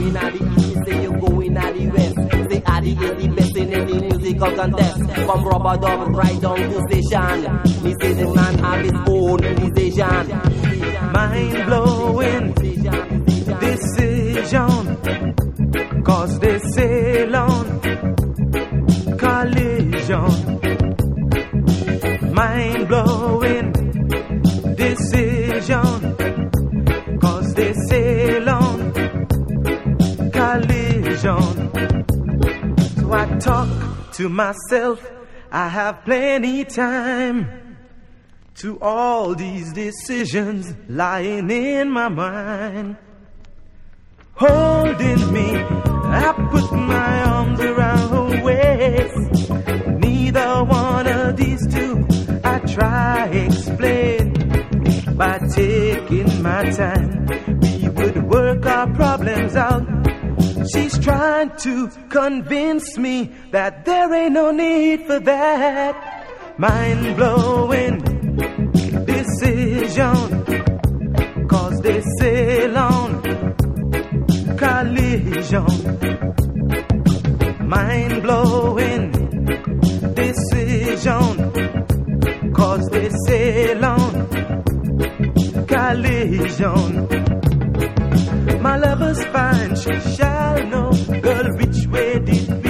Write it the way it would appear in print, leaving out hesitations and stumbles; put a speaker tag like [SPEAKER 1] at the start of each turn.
[SPEAKER 1] in at the east, say you go in at the west. Say Addy is the best in any musical contest. From Rubber Dub right down to station. Me say the man have his own decision.
[SPEAKER 2] Mind blowing decision, cause they sail on collision. Mind blowing decision, cause they sail on collision. So I talk to myself, I have plenty time to all these decisions lying in my mind. Holding me, I put my arms around her waist. Neither one of these two I try explain. By taking my time, we would work our problems out. She's trying to convince me that there ain't no need for that. Mind-blowing decision, cause they sail on collision. Mind-blowing decision, cause they sail on collision. My lover's fine, she shall know. Girl, which way did